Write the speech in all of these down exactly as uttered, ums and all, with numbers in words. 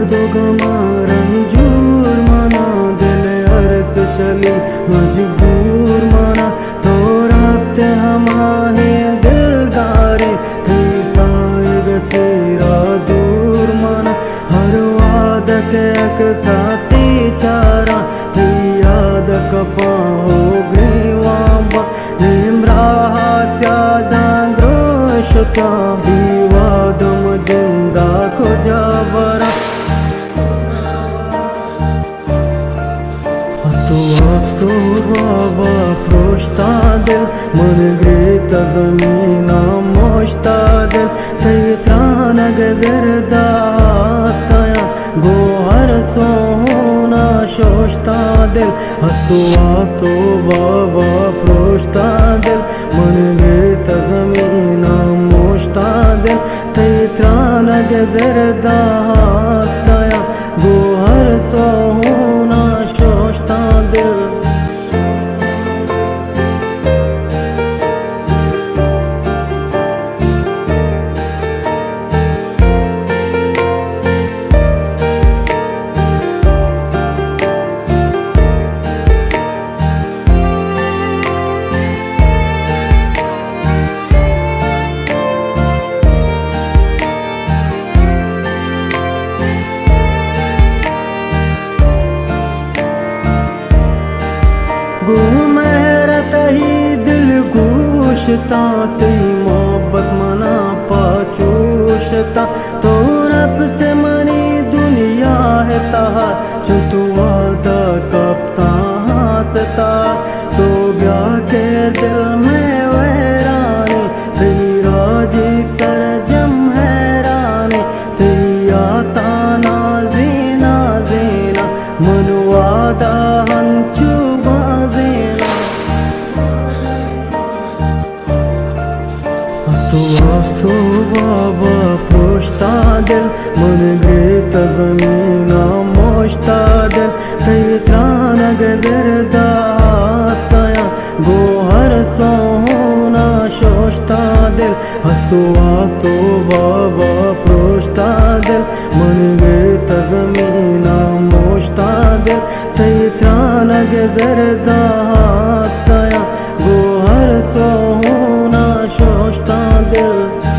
दो रंजूर माना दिल अरस शली मजबूर माना तो रात हमारे दिलदारे थी साइग चेरा दूर माना हर वाद के अक साथी चारा थी याद कपाओ ग्रीवांबा निम्राहा स्यादांद्रोशता विवादम जिंदा खोजा बरा अस्तु अस्तु बाबा प्रोष्टा दिल मन ग्रेता जमीना मोश्ता दिल तैत्रान गजरदास्ताया गोहर सोना शोष्टा दिल अस्तु अस्तु बाबा प्रोष्टा दिल मन ग्रेता जमीना मोश्ता दिल तैत्रान गजरदास्ताया गोहर सोना शोष्ता दिल गुमहरत ही दिल गोशता तेरी मोहब्बत मना पाचोशता तो रब ते मनी दुनिया है ताहा चुतु वादा कप्ता हंसता तो ब्याह के दिल में वैरानी तेरी राजी सरजम हैरानी तेरी आता नाज़ीना ज़ीना मनवादा हंचू अस्तु बाबा प्रोष्टा दिल मन ग्रेता जमीना मोश्ता दिल तैत्रान गजरदास्ताया गोहर सोना शोष्ता दिल अस्तु अस्तु बाबा प्रोष्ता दिल मन ग्रेता जमीना मोश्ता दिल तैत्रान गजरदास्ताया गोहर सोना शोष्ता दिल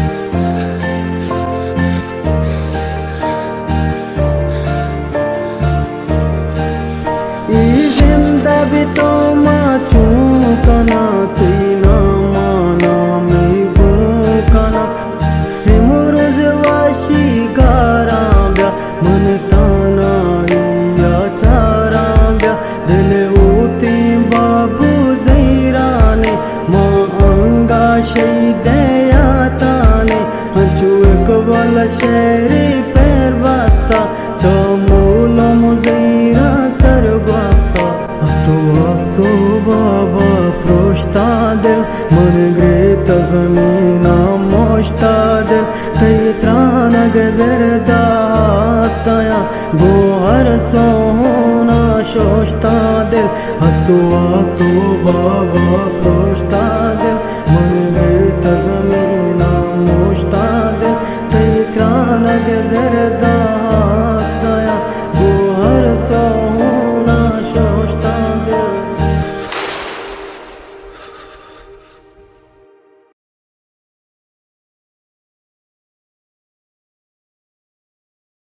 जिंदा भी तो माचू कना तीना माना मिगू कना सिमुरुज वाशी गारांब्या मन ताना या चारांब्या दिल ऊती बाबू ज़ैराने माँ अंगा शहीदया ताने हंचू एक वाला शेरी पैर वास्ता चमूलो मुज़ैरा सरगवास्ता अस्तु अस्तु बाबा प्रोष्टा दिल मन ग्रेता जमीना मोश्ता दिल तैत्रान गजरदास्ताया गोहर सोना शोष्ता दिल अस्तु अस्तु बाबा प्रोष्टा दिल मन ग्रेता जमीना मोश्ता दिल तैत्रान गजरदा